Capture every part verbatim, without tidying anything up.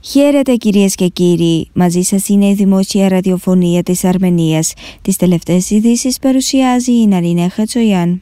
Χαίρετε κυρίες και κύριοι, μαζί σας είναι η δημόσια ραδιοφωνία της Αρμενίας. Τις τελευταίες ειδήσεις παρουσιάζει η Ναρίνα Χατσογιάν.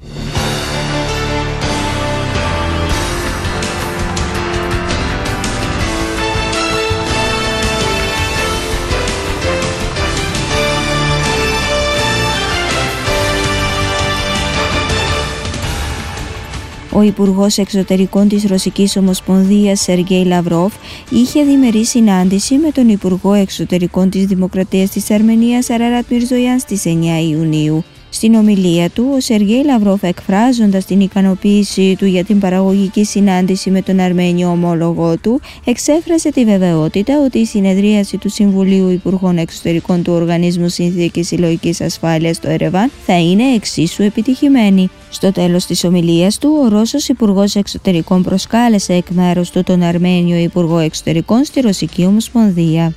Ο Υπουργός Εξωτερικών της Ρωσικής Ομοσπονδίας Σεργέη Λαυρόφ είχε διμερή συνάντηση με τον Υπουργό Εξωτερικών της Δημοκρατίας της Αρμενίας Αραράτ Μιρζογιάν στις εννέα Ιουνίου. Στην ομιλία του, ο Σεργέη Λαυρόφ, εκφράζοντας την ικανοποίησή του για την παραγωγική συνάντηση με τον Αρμένιο ομόλογό του, εξέφρασε τη βεβαιότητα ότι η συνεδρίαση του Συμβουλίου Υπουργών Εξωτερικών του Οργανισμού Συνθήκης Συλλογικής Ασφάλειας στο Ερεβάν θα είναι εξίσου επιτυχημένη. Στο τέλος της ομιλίας του, ο Ρώσος Υπουργός Εξωτερικών προσκάλεσε εκ μέρους του τον Αρμένιο Υπουργό Εξωτερικών στη Ρωσική Ομοσπονδία.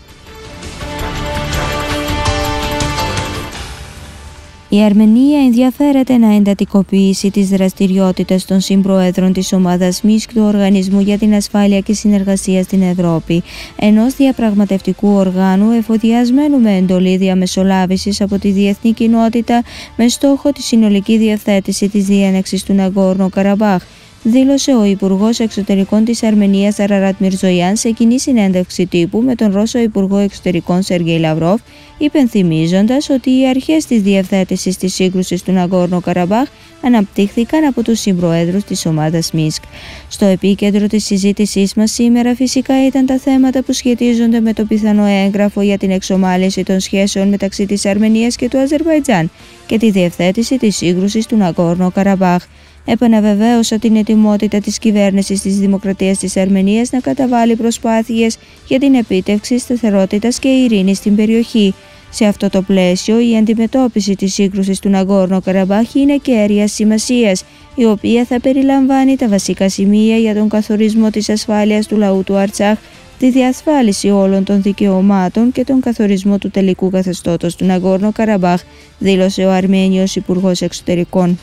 Η Αρμενία ενδιαφέρεται να εντατικοποιήσει τις δραστηριότητες των συμπροέδρων της ομάδας Μίνσκ του Οργανισμού για την Ασφάλεια και Συνεργασία στην Ευρώπη, ενός διαπραγματευτικού οργάνου εφοδιασμένου με εντολή διαμεσολάβησης από τη διεθνή κοινότητα με στόχο τη συνολική διευθέτηση της διένεξης του Ναγκόρνο Καραμπάχ, δήλωσε ο Υπουργός Εξωτερικών της Αρμενίας Αραράτ Μιρζογιάν σε κοινή συνέντευξη τύπου με τον Ρώσο Υπουργό Εξωτερικών Σεργέη Λαυρόφ, υπενθυμίζοντας ότι οι αρχές της διευθέτησης της σύγκρουσης του Ναγκόρνο Καραμπάχ αναπτύχθηκαν από τους συμπροέδρους της ομάδας Μίνσκ. Στο επίκεντρο της συζήτησής μας σήμερα φυσικά ήταν τα θέματα που σχετίζονται με το πιθανό έγγραφο για την εξομάλυνση των σχέσεων μεταξύ της Αρμενίας και του Αζερβαϊτζάν και τη διευθέτηση της σύγκρουσης του Ναγκόρνο Καραμπάχ. Επαναβεβαίωσα την ετοιμότητα της κυβέρνησης της Δημοκρατίας της Αρμενίας να καταβάλει προσπάθειες για την επίτευξη σταθερότητας και ειρήνης στην περιοχή. Σε αυτό το πλαίσιο, η αντιμετώπιση της σύγκρουσης του Ναγκόρνο Καραμπάχ είναι κέρια σημασίας, η οποία θα περιλαμβάνει τα βασικά σημεία για τον καθορισμό της ασφάλειας του λαού του Αρτσάχ, τη διασφάλιση όλων των δικαιωμάτων και τον καθορισμό του τελικού καθεστώτος του Ναγκόρνο Καραμπάχ, δήλωσε ο Αρμένιος Υπουργός Εξωτερικών.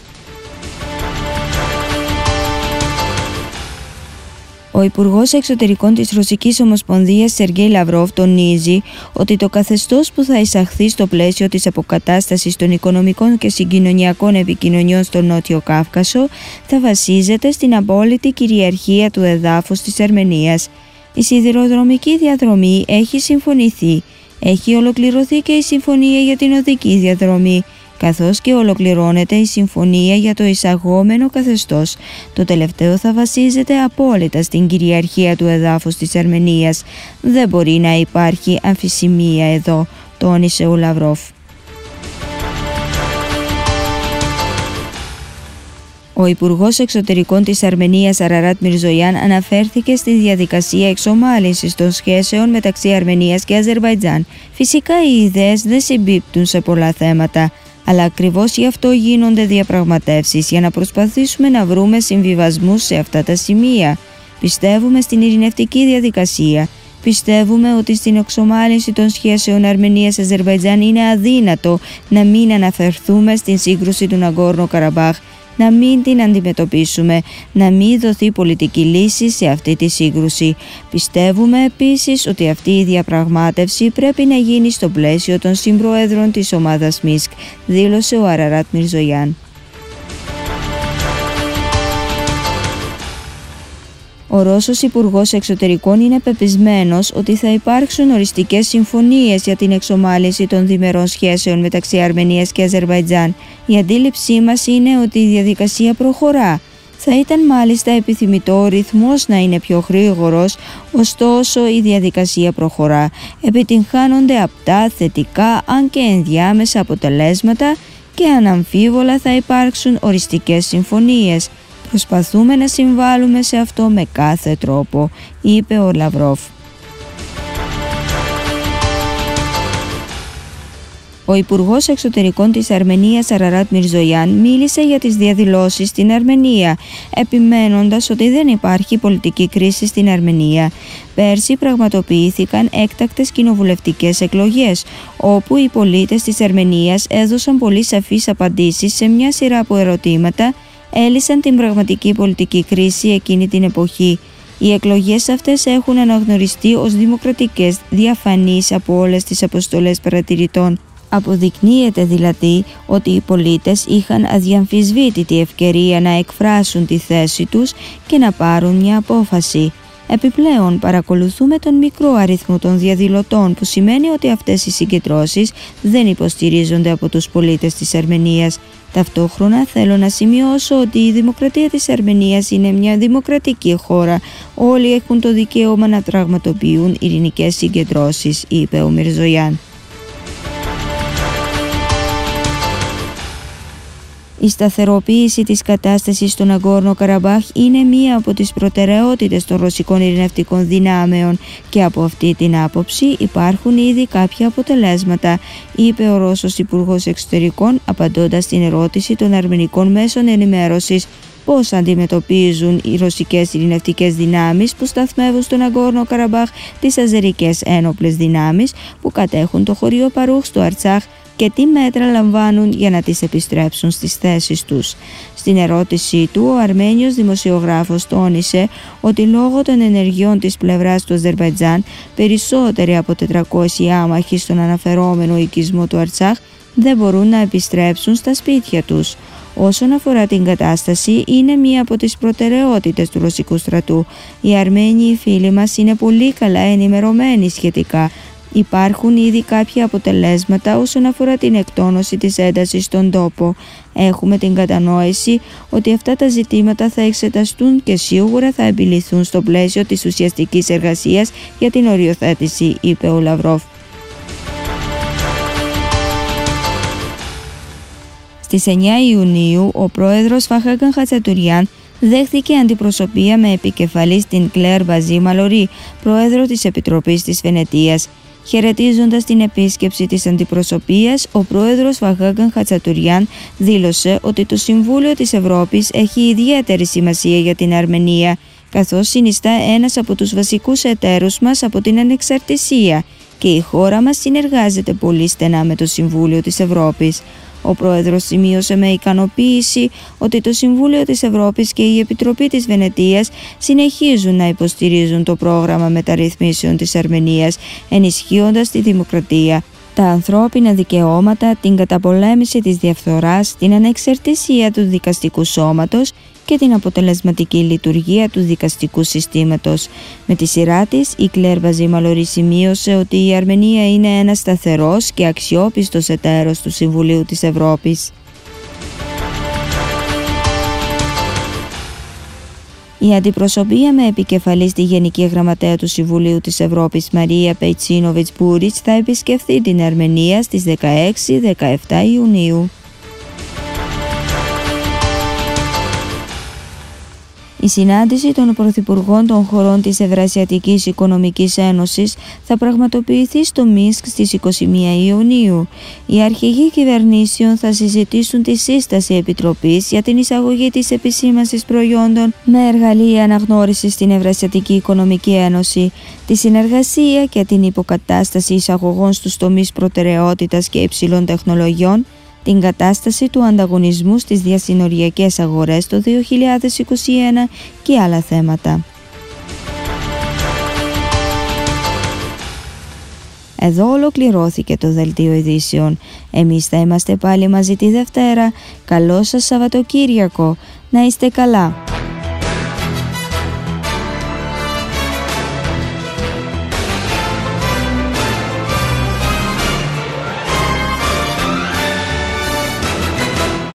Ο Υπουργός Εξωτερικών της Ρωσικής Ομοσπονδίας Σεργέη Λαυρόφ τονίζει ότι το καθεστώς που θα εισαχθεί στο πλαίσιο της αποκατάστασης των οικονομικών και συγκοινωνιακών επικοινωνιών στο Νότιο Κάυκασο θα βασίζεται στην απόλυτη κυριαρχία του εδάφους της Αρμενίας. Η σιδηροδρομική διαδρομή έχει συμφωνηθεί. Έχει ολοκληρωθεί και η συμφωνία για την οδική διαδρομή, καθώς και ολοκληρώνεται η συμφωνία για το εισαγόμενο καθεστώς. Το τελευταίο θα βασίζεται απόλυτα στην κυριαρχία του εδάφους της Αρμενίας. Δεν μπορεί να υπάρχει αμφισημία εδώ, τόνισε ο Λαυρόφ. Ο Υπουργός Εξωτερικών της Αρμενίας Αραράτ Μιρζογιάν αναφέρθηκε στη διαδικασία εξομάλυνσης των σχέσεων μεταξύ Αρμενίας και Αζερβαϊτζάν. Φυσικά οι ιδέες δεν συμπίπτουν σε πολλά θέματα, αλλά ακριβώς γι' αυτό γίνονται διαπραγματεύσεις, για να προσπαθήσουμε να βρούμε συμβιβασμούς σε αυτά τα σημεία. Πιστεύουμε στην ειρηνευτική διαδικασία. Πιστεύουμε ότι στην εξομάλυνση των σχέσεων Αρμενίας-Αζερβαϊτζάν είναι αδύνατο να μην αναφερθούμε στην σύγκρουση του Ναγκόρνο Καραμπάχ, να μην την αντιμετωπίσουμε, να μην δοθεί πολιτική λύση σε αυτή τη σύγκρουση. Πιστεύουμε επίσης ότι αυτή η διαπραγμάτευση πρέπει να γίνει στο πλαίσιο των συμπροέδρων της ομάδας Μίνσκ, δήλωσε ο Αραράτ Μιρζογιάν. Ο Ρώσος Υπουργός Εξωτερικών είναι πεπισμένος ότι θα υπάρξουν οριστικές συμφωνίες για την εξομάλυνση των διμερών σχέσεων μεταξύ Αρμενίας και Αζερβαϊτζάν. Η αντίληψή μας είναι ότι η διαδικασία προχωρά. Θα ήταν μάλιστα επιθυμητό ο ρυθμός να είναι πιο γρήγορος, ωστόσο η διαδικασία προχωρά. Επιτυγχάνονται απτά, θετικά, αν και ενδιάμεσα αποτελέσματα και αναμφίβολα θα υπάρξουν οριστικές συμφωνίες. Προσπαθούμε να συμβάλλουμε σε αυτό με κάθε τρόπο, είπε ο Λαυρόφ. Ο Υπουργός Εξωτερικών της Αρμενίας Αραράτ Μιρζογιάν μίλησε για τις διαδηλώσεις στην Αρμενία, επιμένοντας ότι δεν υπάρχει πολιτική κρίση στην Αρμενία. Πέρσι πραγματοποιήθηκαν έκτακτες κοινοβουλευτικές εκλογές, όπου οι πολίτες της Αρμενίας έδωσαν πολύ σαφείς απαντήσεις σε μια σειρά από ερωτήματα, έλυσαν την πραγματική πολιτική κρίση εκείνη την εποχή. Οι εκλογές αυτές έχουν αναγνωριστεί ως δημοκρατικές, διαφανείς από όλες τις αποστολές παρατηρητών. Αποδεικνύεται δηλαδή ότι οι πολίτες είχαν αδιαμφισβήτητη ευκαιρία να εκφράσουν τη θέση τους και να πάρουν μια απόφαση. Επιπλέον, παρακολουθούμε τον μικρό αριθμό των διαδηλωτών, που σημαίνει ότι αυτές οι συγκεντρώσεις δεν υποστηρίζονται από τους πολίτες της Αρμενίας. Ταυτόχρονα θέλω να σημειώσω ότι η δημοκρατία της Αρμενίας είναι μια δημοκρατική χώρα. Όλοι έχουν το δικαίωμα να πραγματοποιούν ειρηνικές συγκεντρώσεις, είπε ο Μιρζογιάν. Η σταθεροποίηση της κατάστασης στον Ναγκόρνο Καραμπάχ είναι μία από τις προτεραιότητες των ρωσικών ειρηνευτικών δυνάμεων και από αυτή την άποψη υπάρχουν ήδη κάποια αποτελέσματα, είπε ο Ρώσος Υπουργός Εξωτερικών απαντώντας στην ερώτηση των αρμενικών μέσων ενημέρωσης πώς αντιμετωπίζουν οι ρωσικές ειρηνευτικές δυνάμεις που σταθμεύουν στον Ναγκόρνο Καραμπάχ τις αζερικές ένοπλες δυνάμεις που κατέχουν το χωρίο Παρούχ στο Αρτσάχ και τι μέτρα λαμβάνουν για να τις επιστρέψουν στις θέσεις τους. Στην ερώτησή του, ο Αρμένιος δημοσιογράφος τόνισε ότι λόγω των ενεργειών της πλευράς του Αζερβαϊτζάν, περισσότεροι από τετρακόσιοι άμαχοι στον αναφερόμενο οικισμό του Αρτσάχ δεν μπορούν να επιστρέψουν στα σπίτια τους. Όσον αφορά την κατάσταση, είναι μία από τις προτεραιότητες του ρωσικού στρατού. Οι Αρμένοι οι φίλοι μας είναι πολύ καλά ενημερωμένοι σχετικά. Υπάρχουν ήδη κάποια αποτελέσματα όσον αφορά την εκτόνωση της έντασης στον τόπο. Έχουμε την κατανόηση ότι αυτά τα ζητήματα θα εξεταστούν και σίγουρα θα επιληθούν στο πλαίσιο της ουσιαστικής εργασίας για την οριοθέτηση, είπε ο Λαυρόφ. Στις εννιά Ιουνίου, ο πρόεδρος Φαχάγκαν Χατσατουριάν δέχθηκε αντιπροσωπεία με επικεφαλής την Κλέρ Μπαζή Μαλορί, πρόεδρο της Επιτροπής της Βενετίας. Χαιρετίζοντας την επίσκεψη της αντιπροσωπείας, ο πρόεδρος Φαχάγκαν Χατσατουριάν δήλωσε ότι το Συμβούλιο της Ευρώπης έχει ιδιαίτερη σημασία για την Αρμενία, καθώς συνιστά ένας από τους βασικούς εταίρους μας από την ανεξαρτησία και η χώρα μας συνεργάζεται πολύ στενά με το Συμβούλιο της Ευρώπης. Ο πρόεδρος σημείωσε με ικανοποίηση ότι το Συμβούλιο της Ευρώπης και η Επιτροπή της Βενετίας συνεχίζουν να υποστηρίζουν το πρόγραμμα μεταρρυθμίσεων της Αρμενίας, ενισχύοντας τη δημοκρατία, τα ανθρώπινα δικαιώματα, την καταπολέμηση της διαφθοράς, την ανεξαρτησία του δικαστικού σώματος και την αποτελεσματική λειτουργία του δικαστικού συστήματος. Με τη σειρά της, η Κλέρ Μπαζή Μαλορί σημείωσε ότι η Αρμενία είναι ένας σταθερός και αξιόπιστος εταίρος του Συμβουλίου της Ευρώπης. Η αντιπροσωπεία με επικεφαλή στη Γενική Γραμματέα του Συμβουλίου της Ευρώπης Μαρία Πεϊτσίνοβιτς Μπούριτς θα επισκεφθεί την Αρμενία στις δεκαέξι με δεκαεπτά Ιουνίου. Η συνάντηση των πρωθυπουργών των χωρών της Ευρασιατικής Οικονομικής Ένωσης θα πραγματοποιηθεί στο Μίνσκ στις είκοσι μία Ιουνίου. Οι αρχηγοί κυβερνήσεων θα συζητήσουν τη σύσταση επιτροπής για την εισαγωγή της επισήμανσης προϊόντων με εργαλεία αναγνώρισης στην Ευρασιατική Οικονομική Ένωση, τη συνεργασία και την υποκατάσταση εισαγωγών στους τομείς προτεραιότητας και υψηλών τεχνολογιών, την κατάσταση του ανταγωνισμού στις διασυνοριακές αγορές το δύο χιλιάδες είκοσι ένα και άλλα θέματα. Εδώ ολοκληρώθηκε το Δελτίο Ειδήσεων. Εμείς θα είμαστε πάλι μαζί τη Δευτέρα. Καλό σας Σαββατοκύριακο. Να είστε καλά.